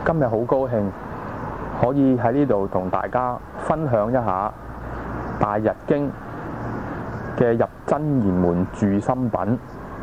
今日好高興可以喺呢度同大家分享一下《大日經》嘅入真言門住心品。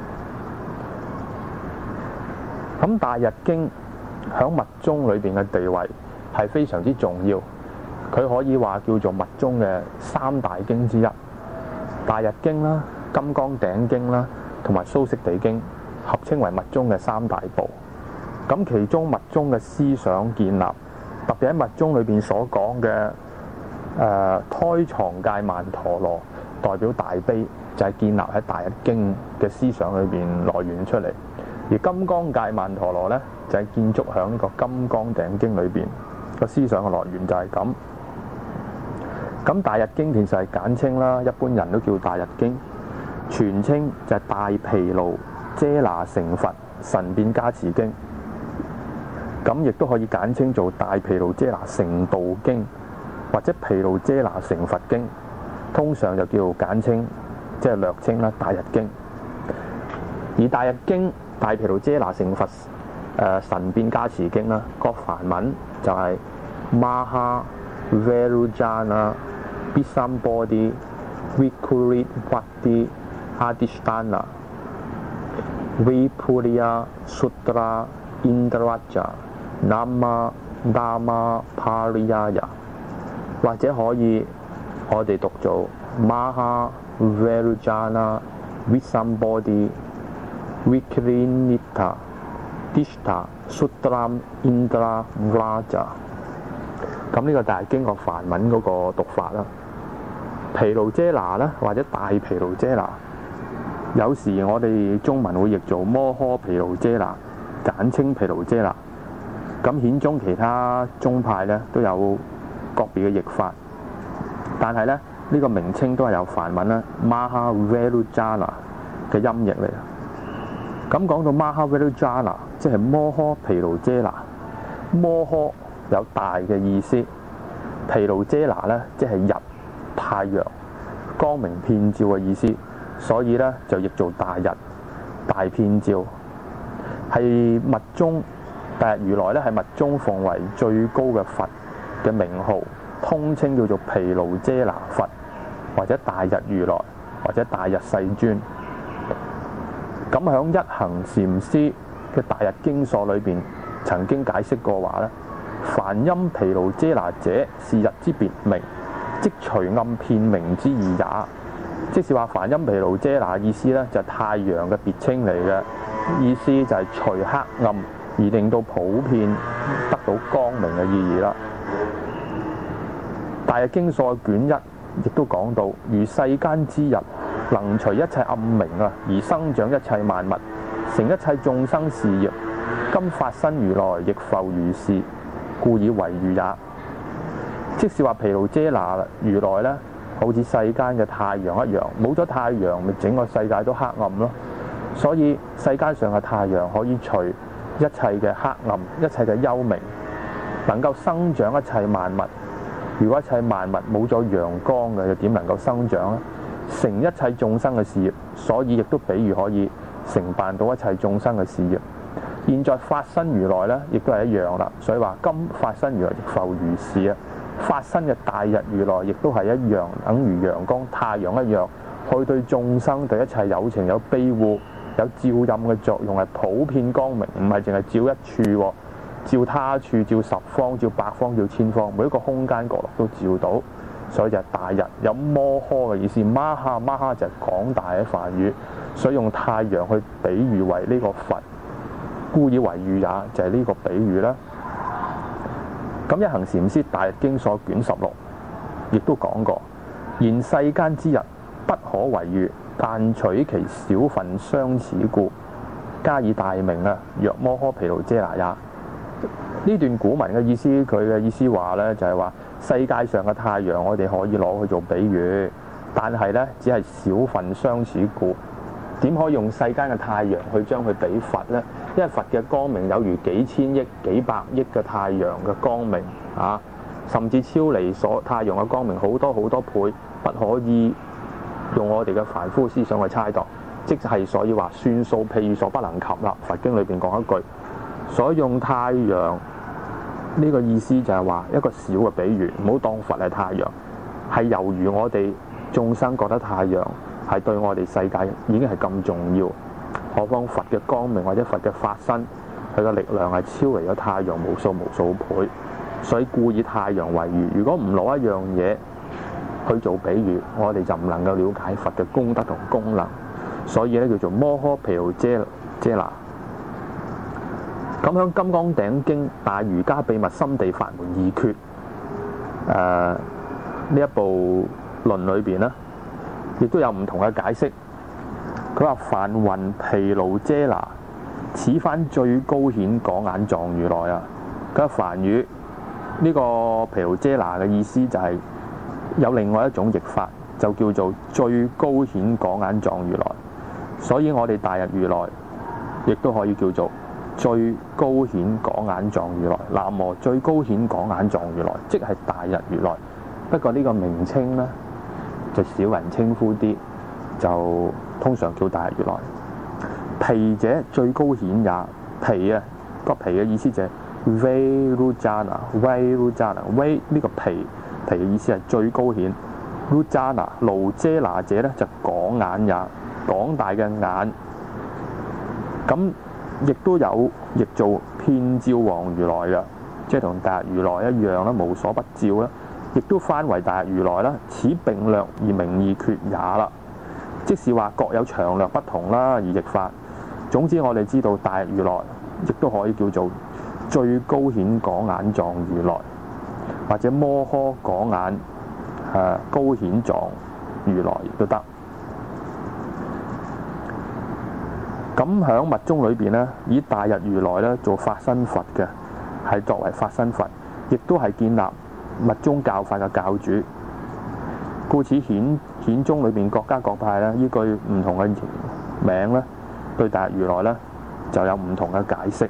咁《大日經》喺密宗裏邊嘅地位係非常之重要，佢可以話叫做密宗嘅三大經之一。《大日經》啦、《金剛頂經》啦，同埋《蘇悉地經》合稱為密宗嘅三大部。咁其中密宗嘅思想建立，特別喺密宗裏邊所講嘅胎藏界曼陀羅代表大悲，就係建立喺《大日經》嘅思想裏邊來源出嚟。而金剛界曼陀羅咧，就係建築喺呢個《金剛頂經》裏邊個思想嘅來源就係咁。咁《大日經》其實係簡稱啦，一般人都叫《大日經》，全稱就係《大毗盧遮那成佛神變加持經》。咁亦都可以簡稱做《大毗盧遮那成道經》或者《毗盧遮那成佛經》，通常就叫簡稱，即係略稱啦，《大日經》。而《大日經》《大毗盧遮那成佛神變加持經》啦，個梵文就係 Maha Vajrayana Visambodhi Vikurivati Adhisthana Vipuriya Sutra Indraja Nama Dhamma Pariyaya， 或者可以我哋讀做 Maha Vajrayana Visambodhi Vikirinita Dishta Sutram Indra Vraja。 咁呢個大日經個梵文嗰個讀法啦。毗盧遮那咧，或者大毗盧遮那，有時我哋中文會譯做摩訶毗盧遮那，簡稱毗盧遮那。咁顯宗其他宗派咧都有個別嘅譯法，但係咧呢個名稱都係有梵文啦 Maha Vajrayana 嘅音譯嚟。咁講到 Maha Vajrayana， 即係摩訶毗盧遮那。摩訶有大嘅意思，毗盧遮那咧即係日、太陽、光明遍照嘅意思，所以咧就譯做大日、大遍照。係密宗大日如來咧，係密宗奉為最高嘅佛嘅名號，通稱叫做毗盧遮那佛，或者大日如來，或者大日世尊。咁響一行禪師嘅大日經所裏邊曾經解釋過話咧，梵音毗盧遮那者是日之別名，即除暗片明之意也。即是話梵音毗盧遮那意思咧，就係太陽嘅別稱嚟嘅，意思就係除黑暗而令到普遍得到光明嘅意義啦。大日經所卷一亦都講到，如世間之日，能除一切暗明而生長一切萬物，成一切眾生事業。今法身如來亦復如是，故以為喻也。即是話毗盧遮那如來咧，好似世間嘅太陽一樣，冇咗太陽，咪整個世界都黑暗咯。所以世間上嘅太陽可以除一切嘅黑暗，一切嘅幽冥，能夠生長一切萬物。如果一切萬物冇咗陽光嘅，又點能夠生長咧？成一切眾生嘅事業，所以亦都比喻可以成辦到一切眾生嘅事業。現在法身如來咧，亦都係一樣啦。所以話今法身如來亦復如是啊！法身嘅大日如來亦都係一樣，等如陽光、太陽一樣，去對眾生、對一切有情有庇護、有照蔭嘅作用，係普遍光明，唔係淨係照一處，照他處、照十方、照百方、照千方，每一個空間角落都照到。所以就係大日，有摩訶嘅意思。Maha 就係廣大嘅梵語，所以用太陽去比喻為呢個佛，故以為喻也，就係呢個比喻啦。咁一行禪師大日經所卷16亦都講過，言世間之日不可為喻，但取其小分相似故，加以大名若摩訶毗盧遮那也。呢段古文嘅意思，佢嘅意思話咧，就係話世界上嘅太陽，我哋可以攞去做比喻，但係咧只係小分相似故。點可以用世間嘅太陽去將佢比佛咧？因為佛嘅光明有如幾千億、幾百億嘅太陽嘅光明啊，甚至超離太陽嘅光明好多好多倍，不可以用我哋嘅凡夫思想去猜度。即係所以話算數譬喻所不能及啦。佛經裏邊講一句，所以用太陽呢個意思就係話一個小嘅比喻，唔好當佛係太陽，係猶如我哋眾生覺得太陽係對我哋世界已經係咁重要，何況佛嘅光明或者佛嘅法身，佢嘅力量係超越咗太陽無數倍，所以故以太陽為喻。如果唔攞一樣嘢去做比喻，我哋就唔能夠了解佛嘅功德同功能，所以咧叫做摩訶毗盧遮那。咁喺《金剛頂經》大瑜伽秘密心地法門二訣呢一部論裏邊咧，亦都有唔同嘅解釋。佢話梵雲毗盧遮那，此番最高顯廣眼藏如來啊！咁梵語呢個毗盧遮那嘅意思就係有另外一種譯法，就叫做最高顯廣眼藏如來。所以我哋大日如來亦都可以叫做最高顯廣眼藏如來。南無最高顯廣眼藏如來，即係大日如來。不過呢個名稱呢，就少人稱呼啲，就通常叫大日如來。毗者最高顯也，毗啊個毗嘅意思就係 Vairujana，Vairujana，Vai 呢個毗嘅意思係最高顯。Rujana 盧遮那者咧就廣眼也，廣大嘅眼。咁亦都有譯做遍照王如來嘅，即係同大日如來一樣啦，無所不照啦。亦都翻為大日如來啦，此並略而名二缺也啦。即是話各有長略不同啦，而譯法。總之我哋知道大日如來亦都可以叫做最高顯廣眼藏如來，或者摩訶廣眼高顯藏如來亦都得。咁喺密宗裏邊咧，以大日如來咧做法身佛嘅，係作為法身佛，亦都係建立密宗教法嘅教主。故此顯宗裏邊各家各派咧，依據唔同嘅名咧，對大日如來咧就有唔同嘅解釋。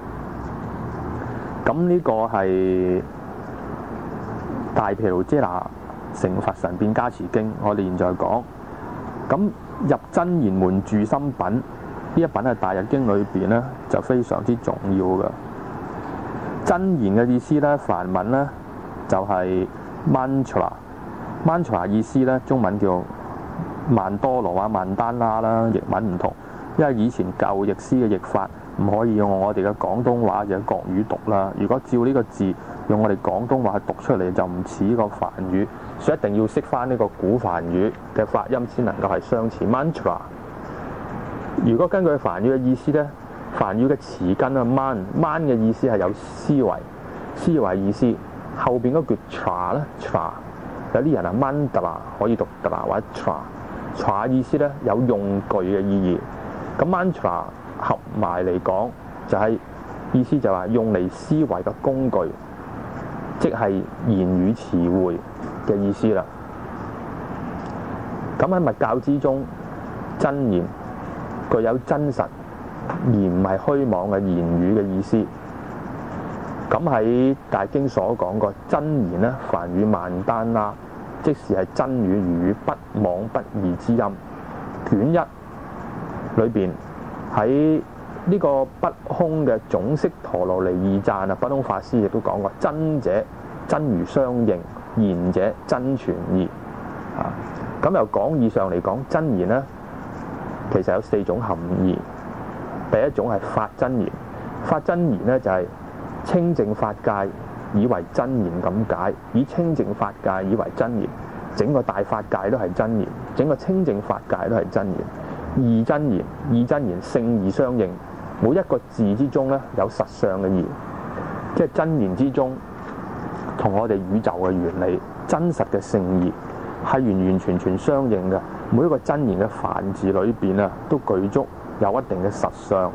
咁呢個係大毗盧遮那成佛神變加持經，我哋現在講。咁入真言門住心品呢一品喺大日經裏邊咧就非常之重要嘅。真言嘅意思咧，梵文咧就係 mantra，mantra 意思咧中文叫曼多羅啊、曼丹啦啦，譯文唔同，因為以前舊譯師嘅譯法唔可以用我哋嘅廣東話或者國語讀啦。如果照呢個字用我哋廣東話讀出嚟就唔似個梵語，所以一定要識翻呢個古梵語嘅發音先能夠係相似。mantra 如果根據梵語嘅意思咧，梵語嘅詞根啊 man 嘅意思係有思維意思，後邊嗰句 tra 咧 tra 有啲人啊 mandala 可以讀 dala 或者 tra 意思咧有用具嘅意義。咁 mantra 合埋嚟講就係意思就係用嚟思維嘅工具，即係言語詞彙嘅意思啦。咁喺密教之中，真言具有真實而唔係虛妄嘅言語嘅意思。咁喺大經所講過真言咧，梵語曼丹啦，即是係真語如語，不妄不異之音。卷一裏邊喺呢個不空嘅總釋陀羅尼二讚啊，不空法師亦都講過，真者真如相應，言者真傳義啊。咁由廣義上嚟講，真言咧其實有4種含義。第一種係法真言，法真言咧就係清淨法界以為真言咁解，以清淨法界以為真言，整個大法界都係真言，整個清淨法界都係真言。義真言聖義相應，每一個字之中咧有實相嘅義，即係真言之中同我哋宇宙嘅原理真實嘅聖義係完完全全相應嘅。每一個真言嘅梵字裏邊啊，都具足有一定嘅實相。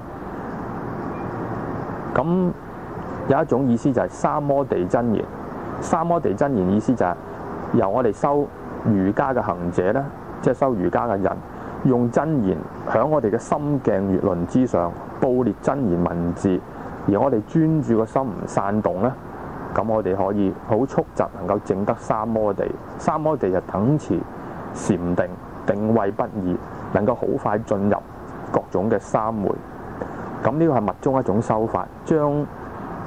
咁有一種意思就係三摩地真言，三摩地真言意思就係由我哋修瑜伽嘅行者咧，即係修瑜伽嘅人，用真言喺我哋嘅心鏡月輪之上布列真言文字，而我哋專注個心唔散動咧，咁我哋可以好速疾能夠證得三摩地。三摩地就等持禪定，定位不移，能夠好快進入各種嘅三昧。咁呢個係密宗一種修法，將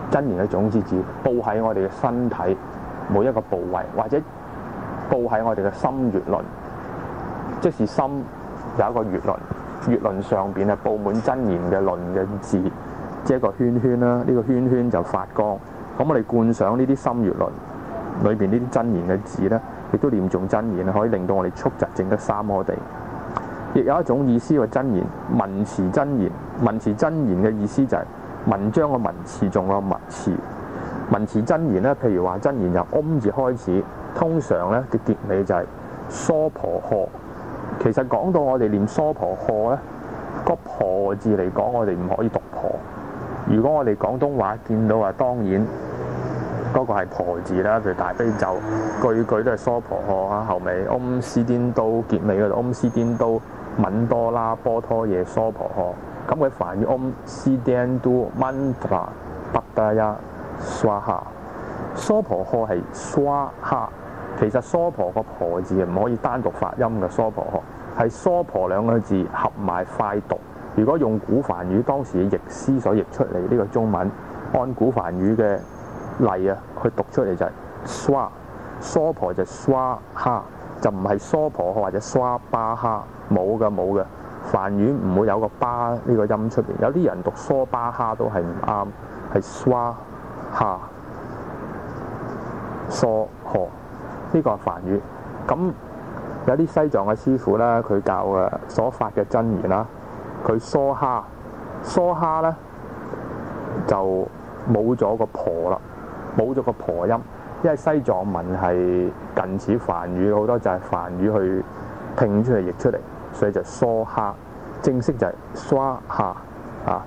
真言嘅種子字佈喺我哋嘅身體每一個部位，或者佈喺我哋嘅心穴輪，即是心有一個穴輪，穴輪上邊係佈滿真言嘅輪嘅字，即係一個圈圈啦。呢個圈圈就發光。咁我哋觀想呢啲心穴輪裏邊呢啲真言嘅字咧，亦都念誦真言，可以令到我哋速疾證得三摩地。亦有一種意思嘅真言，文詞真言。文詞真言嘅意思就係文章嘅文詞，仲有文詞。文詞真言咧，譬如話真言由唵字開始，通常咧嘅結尾就係娑婆訶。其實講到我哋念娑婆訶咧，個婆字嚟講，我哋唔可以讀婆。如果我哋廣東話見到當然嗰個係婆字啦，譬如大悲咒句句都係娑婆訶啊，後尾唵斯顛都結尾嗰度唵斯顛都敏多拉波拖耶娑婆訶，咁佢梵語唵斯顛都曼達巴達呀娑哈，娑婆訶係娑哈。其實娑婆個婆字唔可以單獨發音嘅，娑婆訶係娑婆兩個字合埋快讀。如果用古梵語當時嘅譯師所譯出嚟呢個中文，按古梵語嘅例去讀出嚟就係娑，娑婆就娑哈，就唔係娑婆或者娑巴哈，冇嘅。梵語唔會有個巴呢個音出嚟，有啲人讀娑巴哈都係唔啱，係娑哈娑訶，呢個係梵語。咁有啲西藏嘅師傅咧，佢教嘅所發嘅真言啦，佢娑哈咧就冇咗個婆啦，冇咗個婆音，因為西藏文係近似梵語，好多就係梵語去拼出嚟譯出嚟，所以就娑哈，正式就係娑哈啊。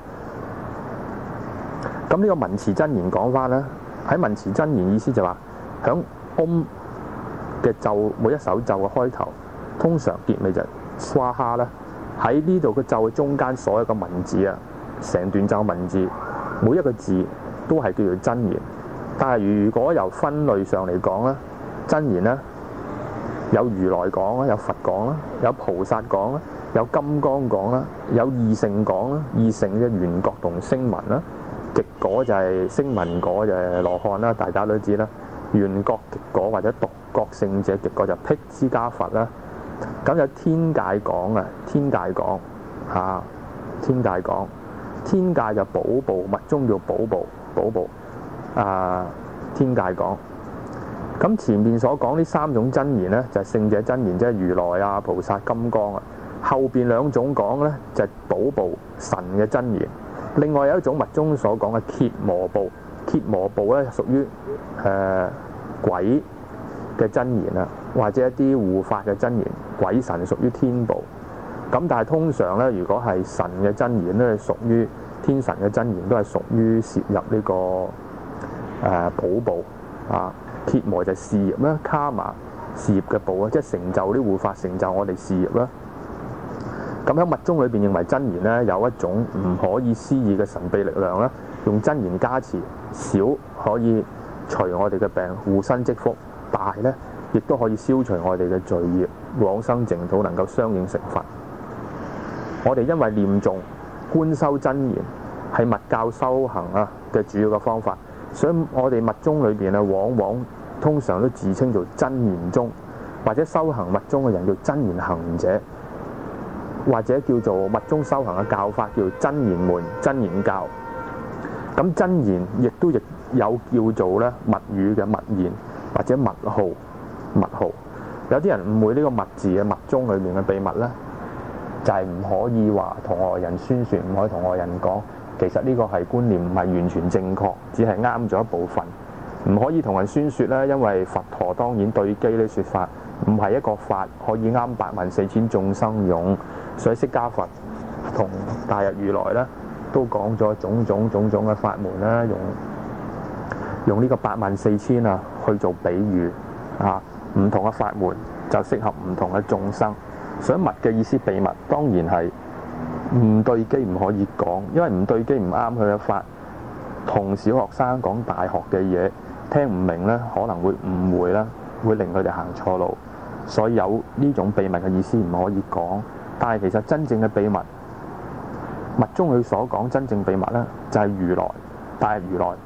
咁呢個文詞真言講翻咧，喺文詞真言意思就話，響唵嘅咒每一首咒嘅開頭，通常結尾就係娑哈啦。喺呢度嘅咒嘅中間所有嘅文字啊，成段咒文字每一個字都係叫做真言。但係如果由分類上嚟講咧，真言咧有如來講啦，有佛講啦，有菩薩講啦，有金剛講啦，有二乘講啦。二乘嘅緣覺同聲聞啦，極果就係聲聞果就係羅漢啦，大家都知啦。緣覺極果或者獨覺聖者極果就辟支家佛啦。咁有天界講啊，天界講嚇，天界講，天界就寶部，密宗叫寶部天界講。咁前面所講呢三種真言咧，就係聖者真言，即係如來啊、菩薩、金剛啊。後邊兩種講咧，就係寶部神嘅真言。另外有一種密宗所講嘅羯磨部，羯磨部咧屬於鬼嘅真言啊，或者一啲護法嘅真言，鬼神屬於天部。咁但係通常咧，如果係神嘅真言咧，屬於天神嘅真言，都係屬於攝入呢個寶部啊。羯磨就係事業啦，卡瑪事業嘅部啊，即係成就啲護法，成就我哋事業啦。咁喺密宗裏邊認為真言咧有一種唔可以思議嘅神秘力量啦，用真言加持，少可以除我哋嘅病，護身積福，大咧亦都可以消除我哋嘅罪業，往生淨土，能夠相應成佛。我哋因為念誦觀修真言係密教修行嘅主要嘅方法，所以我哋密宗裏邊往往通常都自稱做真言宗，或者修行密宗嘅人叫真言行者，或者叫做密宗修行嘅教法叫真言門、真言教。咁真言亦都有叫做咧密語嘅密言或者密號。有啲人誤會呢個密字嘅密宗裏面嘅秘密咧，就係唔可以話同外人宣説，唔可以同外人講。其實呢個係觀念唔係完全正確，只係啱咗一部分。唔可以同人宣説咧，因為佛陀當然對機呢説法唔係一個法可以啱84000眾生用，所以釋迦佛同大日如來咧都講咗種種嘅法門啦，用呢個84000去做比喻唔同嘅法門就適合唔同嘅眾生。所以密嘅意思秘密，當然係唔對機唔可以講，因為唔對機唔啱佢嘅法。同小學生講大學嘅嘢聽唔明咧，可能會誤會啦，會令佢哋行錯路。所以有呢種秘密嘅意思唔可以講。但係其實真正嘅秘密，密宗佢所講真正秘密咧，就係如來，大日如來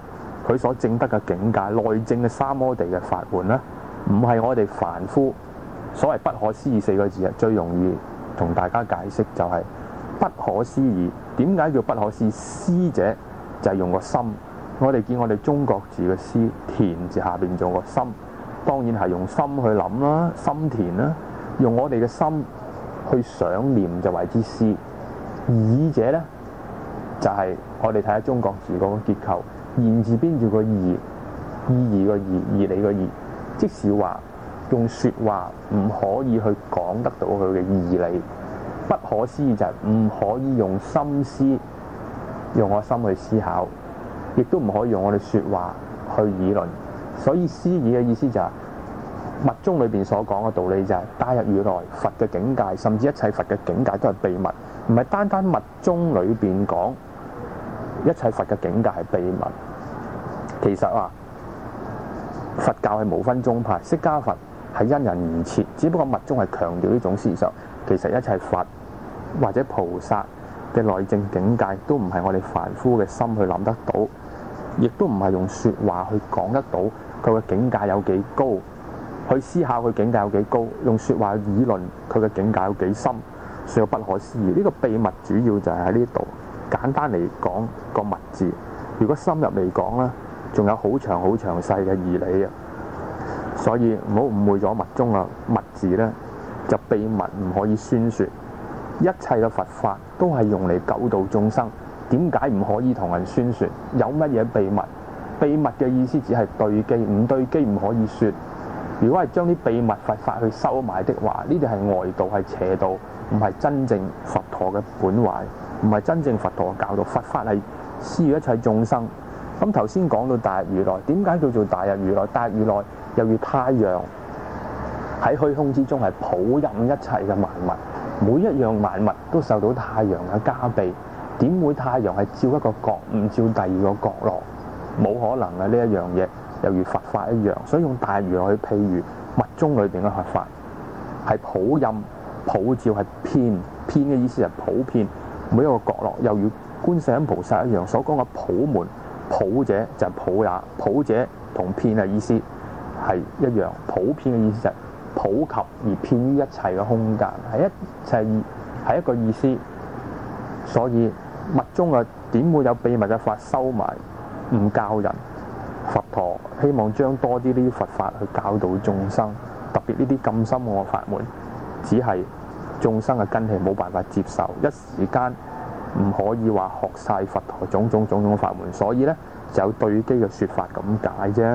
佢所證得嘅境界，內證嘅三摩地嘅法門咧，唔係我哋凡夫所謂不可思議4個字啊，最容易同大家解釋就係不可思議。點解叫不可思議？思者就係用個心。我哋見我哋中國字嘅思，田字下邊做個心，當然係用心去諗啦，心田啦，用我哋嘅心去想念就為之思。義者咧就係我哋睇下中國字嗰個結構，言字邊住個義，意義個義，義理個義，即是話用説話唔可以去講得到佢嘅義理。不可思議就係唔可以用心思，用我心去思考，亦都唔可以用我哋説話去議論。所以思議嘅意思就係密宗裏邊所講嘅道理就係帶入如來佛嘅境界，甚至一切佛嘅境界都係秘密，唔係單單密宗裏邊講一切佛嘅境界係秘密。其實佛教係無分宗派，釋迦佛係因人而設，只不過密宗係強調呢種思想。其實一切佛或者菩薩嘅內證境界都唔係我哋凡夫嘅心去諗得到，亦都唔係用説話去講得到佢嘅境界有幾高，去思考佢境界有幾高，用説話去議論佢嘅境界有幾深，所以不可思議。呢個秘密主要就係喺呢度。簡單嚟講個密字，如果深入嚟講咧，仲有好詳好詳細嘅義理啊！所以唔好誤會咗密宗啊，密字咧就秘密唔可以宣説。一切嘅佛法都係用嚟救度眾生，點解唔可以同人宣説？有乜嘢秘密？秘密嘅意思只係對機，唔對機唔可以説。如果係將啲秘密佛法去收埋的話，呢啲係外道，係邪道，唔係真正佛陀嘅本懷，唔係真正佛陀嘅教導。佛法係施予一切眾生。咁頭先講到大日如來，點解叫做大日如來？大日如來又如太陽喺虛空之中係普任一切嘅萬物，每一樣萬物都受到太陽嘅加被。點會太陽係照一個角，唔照第二個角落？冇可能嘅呢一樣嘢，又如佛法一樣。所以用大日如來去譬喻密宗裏邊嘅佛法，係普任、普照，係遍。遍嘅意思係普遍每一個角落，又如觀世音菩薩一樣所講嘅普門。普者就係普也，普者同遍嘅意思係一樣。普遍嘅意思就係普及而遍於一切嘅空間，係一個意思。所以密宗嘅點會有秘密嘅法收埋唔教人？佛陀希望將多啲呢啲佛法去教導眾生，特別呢啲咁深奧嘅法門，只係眾生嘅根器冇辦法接受，一時間唔可以話學晒佛陀種種法門，所以咧就有對機嘅説法咁解啫。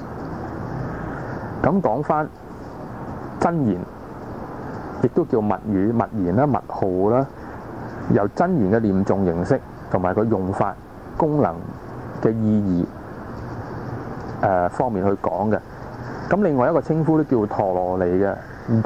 咁講翻真言，亦都叫密語、密言啦、密號啦，由真言嘅念誦形式同埋個用法、功能嘅意義方面去講嘅。咁另外一個稱呼都叫陀羅尼嘅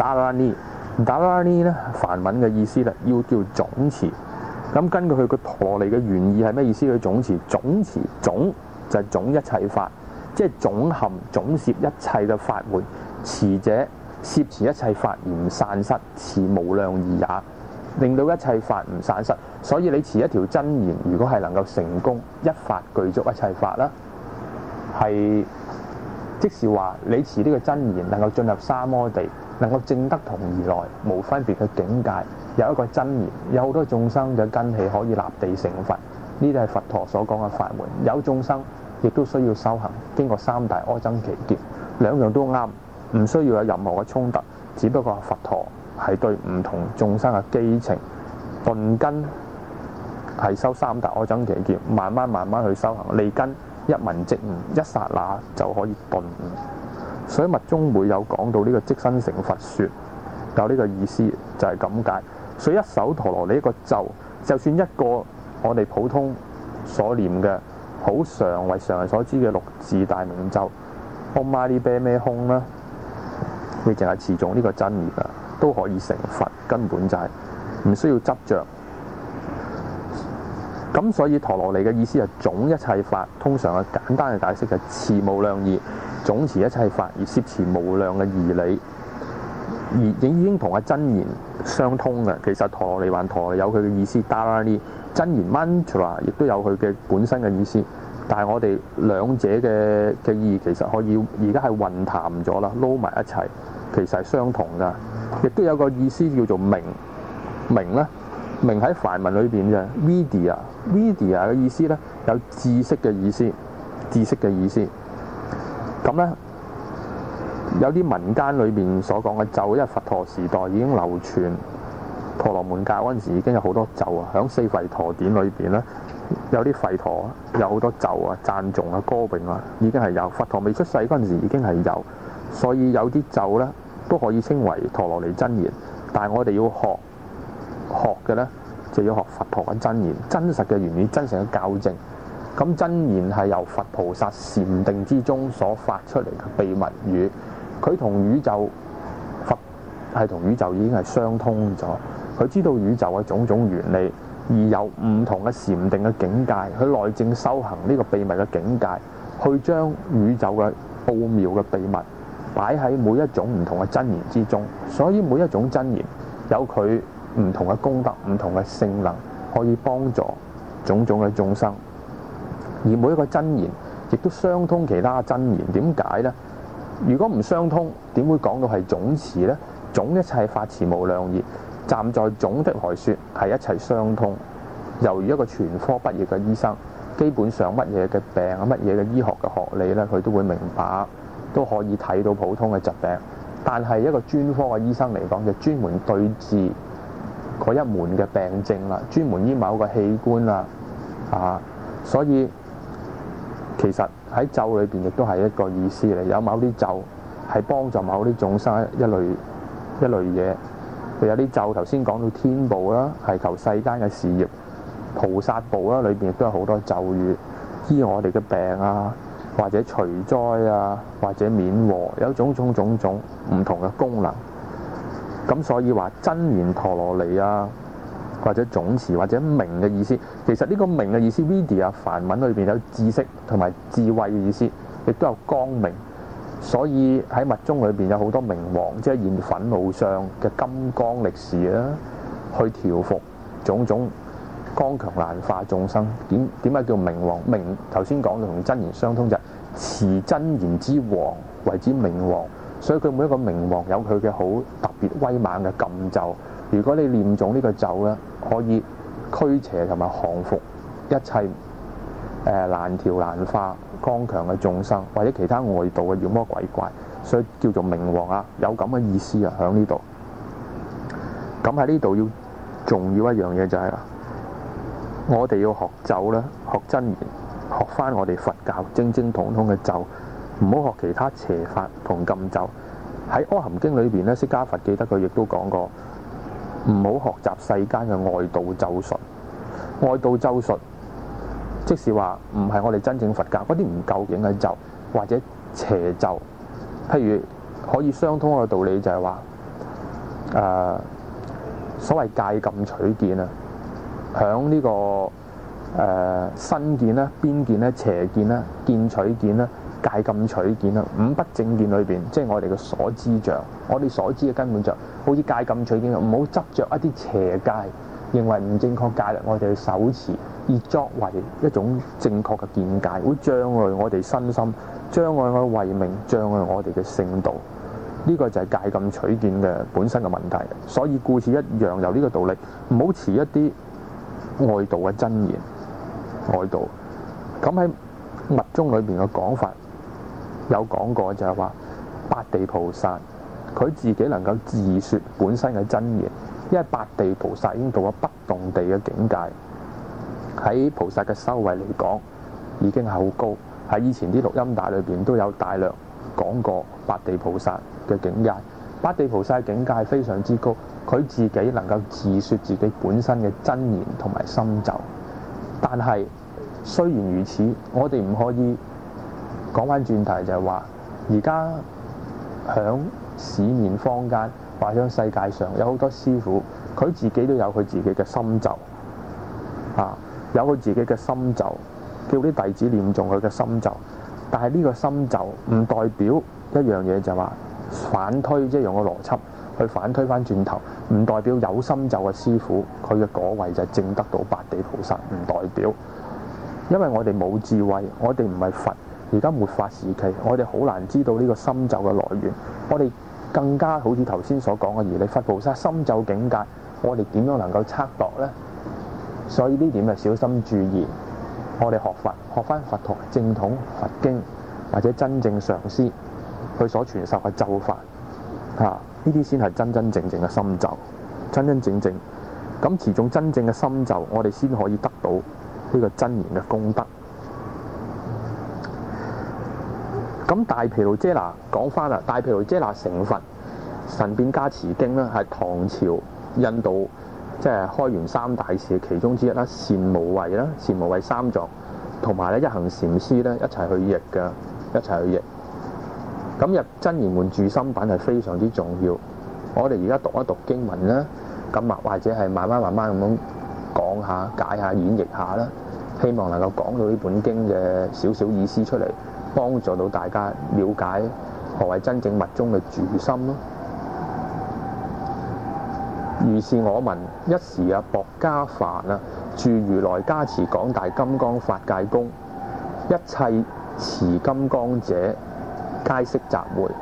Dharani 咧，梵文嘅意思咧要叫總持。咁根據佢個陀羅尼嘅原意係咩意思？佢總持就係總一切法，即係總含總攝一切嘅法門。持者攝持一切法而唔散失，持無量義也，令到一切法唔散失。所以你持一條真言，如果係能夠成功，一法具足一切法啦，係即是話你持呢個真言能夠進入三摩地，能夠證得同如來無分別嘅境界。有一個真言，有好多眾生嘅根器可以立地成佛，呢啲係佛陀所講嘅法門。有眾生亦都需要修行，經過三大阿僧祇劫，兩樣都啱，唔需要有任何嘅衝突。只不過佛陀係對唔同眾生嘅基情頓根係修三大阿僧祇劫，慢慢去修行，利根一聞即悟，一剎那就可以頓悟。所以密宗會有講到呢個即身成佛說，有呢個意思就係咁解。所以一首陀羅尼一個咒，就算一個我哋普通所念嘅好常為常人所知嘅六字大明咒 Om Mani Padme Hum 啦，你淨係持誦呢個真言啊，都可以成佛，根本就係唔需要執着。咁所以陀羅尼嘅意思係總一切法，通常嘅簡單嘅解釋係持無量義，總持一切法而攝持無量嘅義理。而已經同阿真言相通嘅。其實陀羅尼還陀羅尼有佢嘅意思 Dharani 真言 mantra 亦都有佢嘅本身嘅意思。 但係我哋兩者嘅意義其實可以而家係混談咗啦，撈埋一齊，其實係相同㗎。亦都有個意思叫做明，明咧，明喺梵文裏邊嘅 vidya 嘅意思咧，有知識嘅意思，知識嘅意思。咁咧有啲民間裏邊所講嘅咒，因為佛陀時代已經流傳，婆羅門教嗰陣時已經有好多咒啊。響四吠陀典裏邊咧，有啲吠陀有好多咒啊、讚頌啊、歌詠啊，已經係有。佛陀未出世嗰陣時已經係有，所以有啲咒咧都可以稱為陀羅尼真言。但係我哋要學嘅咧，就要學佛陀嘅真言，真實嘅原理、真實嘅教證。咁真言係由佛菩薩禪定之中所發出嚟嘅秘密語，佢同宇宙，佛係同宇宙已經係相通咗。佢知道宇宙嘅種種原理，而有唔同嘅禪定嘅境界，去內證修行呢個秘密嘅境界，去將宇宙嘅奧妙嘅秘密擺喺每一種唔同嘅真言之中。所以每一種真言有佢唔同嘅功德、唔同嘅性能，可以幫助種種嘅眾生。而每一個真言亦都相通其他真言。點解呢？如果唔相通，點會講到係總持呢？總一切法詞無量義，站在總的來說係一切相通。猶如一個全科畢業嘅醫生，基本上乜嘢嘅病啊、乜嘢嘅醫學嘅學理呢，佢都會明白，都可以睇到普通嘅疾病。但係一個專科嘅醫生嚟講，就專門對治嗰一門嘅病症啦，專門醫某個器官啦，所以其實喺咒裏邊亦都係一個意思嚟。有某啲咒係幫助某啲眾生一類嘢。譬如有啲咒頭先講到天部啦，係求世間嘅事業；菩薩部啦，裏邊亦都有好多咒語，醫我哋嘅病啊，或者除災啊，或者免禍，有種種唔同嘅功能。咁所以話真言陀羅尼啊，或者總持或者明嘅意思，其實呢個明嘅意思 vidya 梵文裏邊有知識同埋智慧嘅意思，亦都有光明。所以喺密宗裏邊有好多明王，即係現憤怒相嘅金剛力士啦，去調伏種種剛強難化眾生。點解叫明王？明頭先講到同真言相通，就係持真言之王為之明王。所以佢每一個明王有佢嘅好特別威猛嘅禁咒。如果你念誦呢個咒咧，可以驅邪同埋降服一切難調難化剛強嘅眾生，或者其他外道嘅妖魔鬼怪，所以叫做明王啊，有咁嘅意思啊，喺呢度。咁喺呢度要重要一樣嘢就係我哋要學咒咧，學真言，學翻我哋佛教正統嘅咒，唔好學其他邪法同禁咒。喺《阿含經》裏邊咧，釋迦佛記得佢亦都講過，唔好學習世間嘅外道咒術。外道咒術即是話唔係我哋真正佛教嗰啲唔究竟嘅咒或者邪咒。譬如可以相通嘅道理就係話所謂戒禁取見啊，響呢個身見啦、邊見啦、邪見啦、見取見啦、戒禁取見啦，五不正見裏邊，即係我哋嘅所知像，我哋所知嘅根本像，好似戒禁取見，唔好執着一啲邪戒，認為唔正確戒律，我哋去手持，而作為一種正確嘅見解，會障礙我哋身心，障礙我慧命，障礙我哋嘅聖道。呢個就係戒禁取見嘅本身嘅問題。所以故此一樣，由呢個道理，唔好持一啲外道嘅真言，外道。咁喺密宗裏邊嘅講法有講過，就係話八地菩薩佢自己能夠自説本身嘅真言，因為八地菩薩已經到咗不動地嘅境界，喺菩薩嘅修為嚟講已經係好高。喺以前啲錄音帶裏邊都有大量講過八地菩薩嘅境界。八地菩薩嘅境界非常之高，佢自己能夠自説自己本身嘅真言同埋心咒。但係雖然如此，我哋唔可以講翻轉頭，就係話而家響市面坊間或者世界上有好多師傅，佢自己都有佢自己嘅心咒有佢自己嘅心咒，叫啲弟子念誦佢嘅心咒。但係呢個心咒唔代表一樣嘢，就係話反推，即係用個邏輯去反推翻轉頭，唔代表有心咒嘅師傅佢嘅果位就係證得到八地菩薩，唔代表。 因為我哋冇智慧，我哋唔係佛。而家末法時期，我哋好難知道呢個心咒嘅來源。我哋更加好似頭先所講嘅，如你佛菩薩心咒境界，我哋點樣能夠測度呢？所以呢點就小心注意。我哋學佛，學翻佛陀正統佛經，或者真正上師佢所傳授嘅咒法，呢啲先係真真正正嘅心咒，真真正正咁持中真正嘅心咒，我哋先可以得到呢個真言嘅功德。咁大毗盧遮那講翻啦，大毗盧遮那成佛神變加持經咧，係唐朝印度即係開元三大士其中之一啦，善無畏啦，善無畏三藏同埋咧一行禪師咧一齊去譯嘅，一齊去譯。咁入真言門住心品係非常之重要。我哋而家讀一讀經文啦，咁或者係慢慢咁樣講下、解下、演繹下啦，希望能夠講到呢本經嘅少少意思出嚟，幫助到大家了解何謂真正密宗嘅住心咯。如是我聞，一時薄伽梵住如來加持廣大金剛法界宮，一切持金剛者皆悉集會。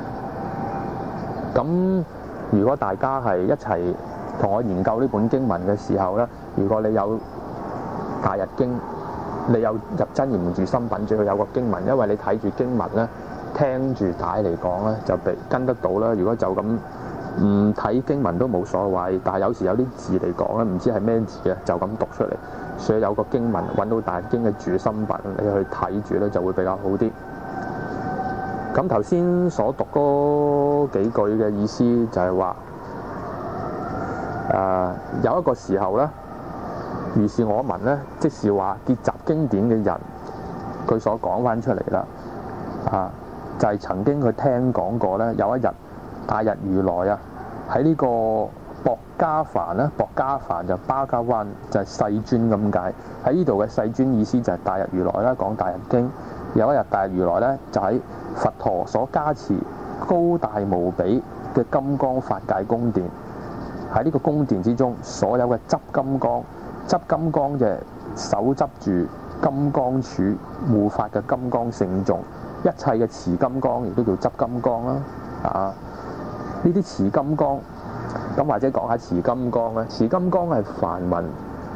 咁如果大家係一齊同我研究呢本經文嘅時候咧，如果你有大日經，你有入真言門住心品，最好有個經文，因為你睇住經文咧，聽住帶嚟講咧，就跟得到啦。如果就咁唔睇經文都冇所謂，但係有時有啲字嚟講咧，唔知係咩字嘅，就咁讀出嚟。所以有個經文揾到大日經嘅住心品，你去睇住咧就會比較好啲。咁頭先所讀嗰幾句嘅意思就係話，有一個時候咧，如是我聞咧，即是話結集經典嘅人，佢所講翻出嚟啦，就係曾經佢聽講過咧，有一日大日如來喺呢個薄伽梵咧，薄伽梵就巴加灣就係世尊咁解。喺呢度嘅世尊意思就係大日如來啦，講大日經。有一日大日如來咧，就喺佛陀所加持高大無比嘅金剛法界宮殿，喺呢個宮殿之中，所有嘅執金剛嘅手執住金剛杵護法嘅金剛聖眾，一切嘅持金剛亦都叫執金剛啦。呢啲持金剛，咁或者講下持金剛咧。持金剛係梵文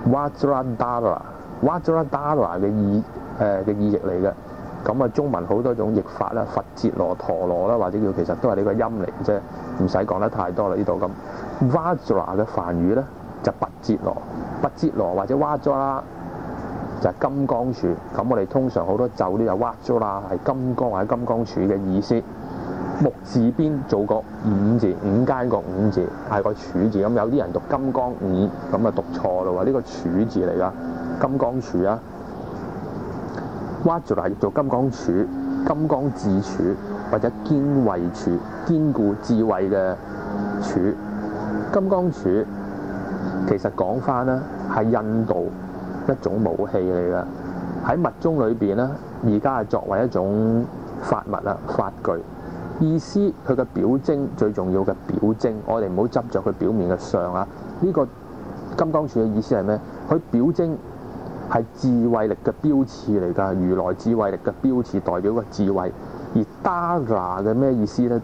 Vajradhara 嘅意譯嚟嘅。咁中文好多種譯法啦，佛節羅、陀羅啦，或者叫其實都係呢個音嚟嘅啫，唔使講得太多啦。呢度咁 Vajra 嘅梵語咧就跋節羅或者 Vajra 就係金剛杵。咁我哋通常好多咒都有 Vajra 係金剛或者金剛杵嘅意思。木字邊做個五字，五間個五字係個柱字。咁有啲人讀金剛五，咁讀錯咯喎，呢個柱字嚟噶，金剛杵啊。Vajra 做金剛杵、金剛智杵或者堅慧杵，堅固智慧嘅杵。金剛杵其實講翻咧係印度一種武器嚟嘅，喺密宗裏邊咧，而家係作為一種法物法具。意思佢嘅表徵最重要嘅表徵，我哋唔好執着佢表面嘅相啊！呢個金剛杵嘅意思係咩？佢表徵係智慧力嘅標誌嚟㗎，如來智慧力嘅標誌，代表個智慧。而 Dara 嘅咩意思咧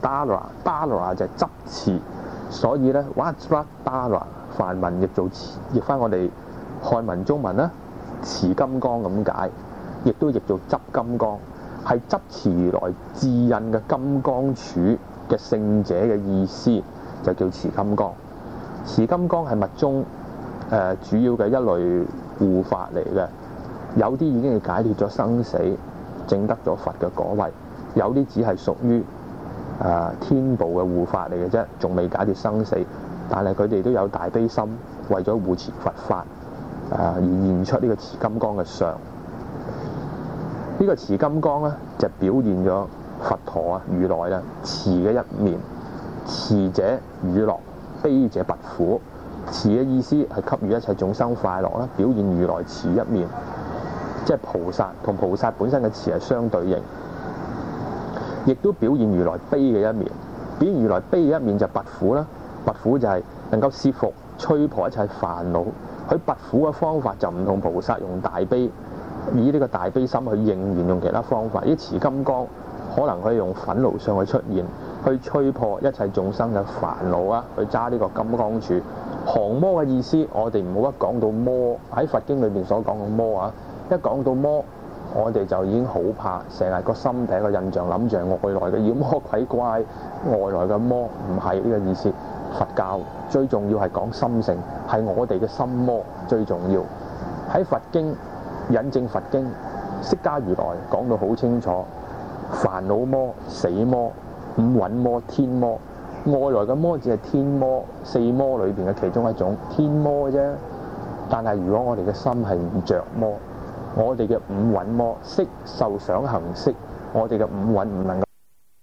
？Dara 就係執持，所以咧 Vajradhara 梵文譯翻我哋漢文中文啦，持金剛咁解，亦都譯做執金剛。係執持如來智印嘅金剛杵嘅聖者嘅意思，就叫持金剛。持金剛係密宗主要嘅一類護法嚟嘅，有啲已經係解脫咗生死，證得咗佛嘅果位；有啲只係屬於天部嘅護法嚟嘅啫，仲未解脫生死。但係佢哋都有大悲心，為咗護持佛法而現出呢個持金剛嘅相。呢個持金剛咧，就表現咗佛陀如來慈嘅一面。慈者與樂，悲者拔苦。慈嘅意思係給予一切眾生快樂啦，表現如來慈一面，即係菩薩同菩薩本身嘅慈係相對應，亦都表現如來悲嘅一面。表現如來悲嘅一面就拔苦啦，拔苦就係能夠攝伏、摧破一切煩惱。佢拔苦嘅方法就唔同菩薩用大悲以呢個大悲心去應緣，用其他方法。呢持金剛可能可以用憤怒相去出現，去吹破一切眾生嘅煩惱啊！去揸呢個金剛杵。降魔嘅意思，我哋唔好一講到魔喺佛經裏邊所講嘅魔啊，一講到魔，我哋就已經好怕，成日個心第一個印象諗住外來嘅妖魔鬼怪，外來嘅魔，唔係呢個意思。佛教最重要係講心性，係我哋嘅心魔最重要。喺佛經引證佛經，釋迦如來講到好清楚，煩惱魔、死魔、五蘊魔、天魔。外來嘅魔只係天魔，四魔裏邊嘅其中一種天魔啫。但係如果我哋嘅心係唔着魔，我哋嘅五蘊魔色受想行識，我哋嘅五蘊唔能夠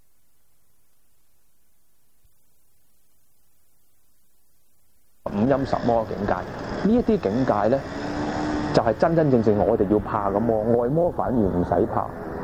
五陰十魔境界。呢一啲境界咧，就係真真正正我哋要怕嘅魔。外魔反而唔使怕，